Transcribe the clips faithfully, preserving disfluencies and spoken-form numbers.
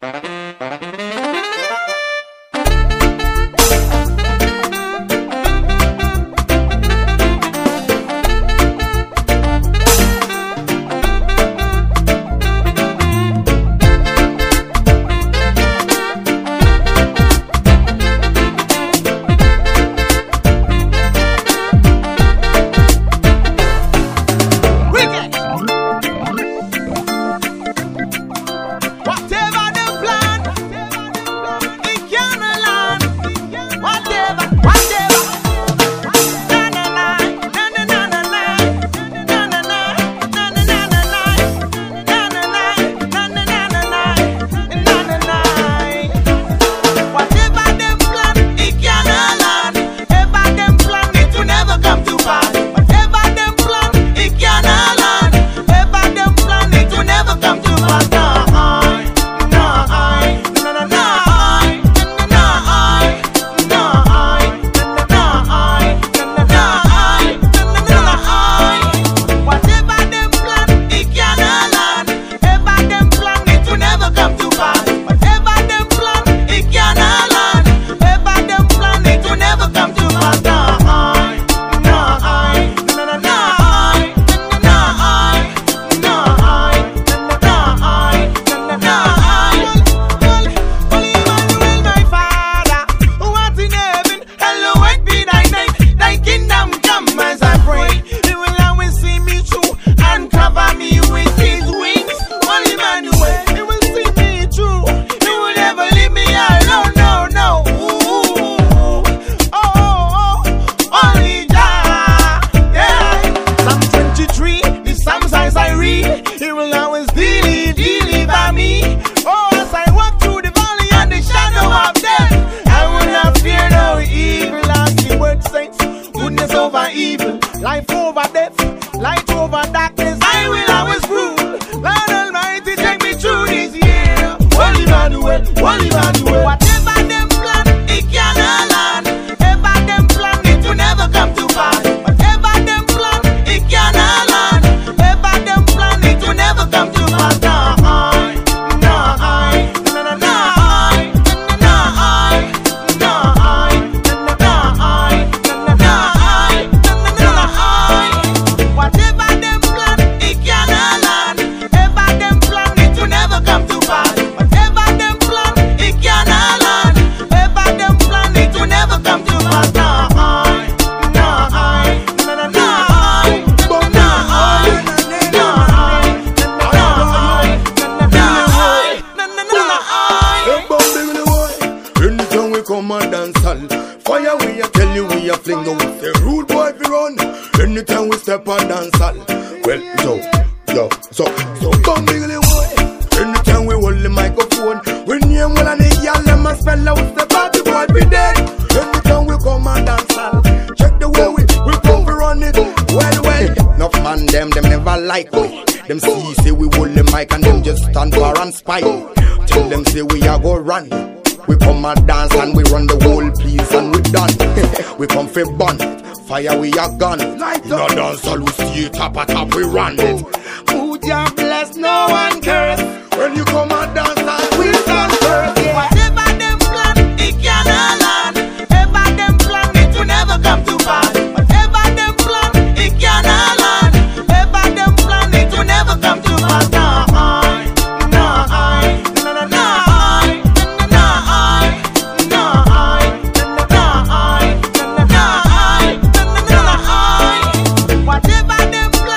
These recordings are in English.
Tell them say we are go run. We come and dance and we run the whole place and we done. We come for bun, fire we are gun. No dance all we see top a top we run it. Mood ya bless, no one curse. When you come and dance and we dance first. Whatever them plan, it cannot land. Ever them plan, it will never come to pass. Whatever them plan, it cannot land. Ever them plan, it will never come to pass.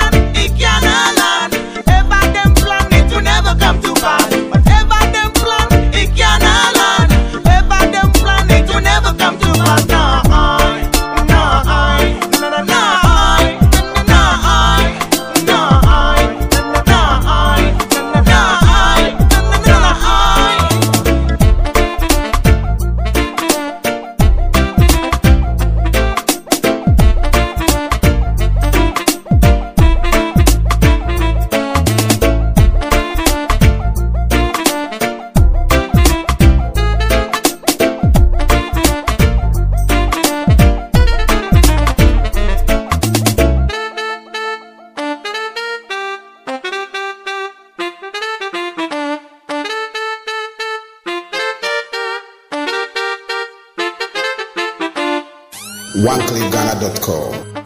Whatever them plan, one click ghana dot com.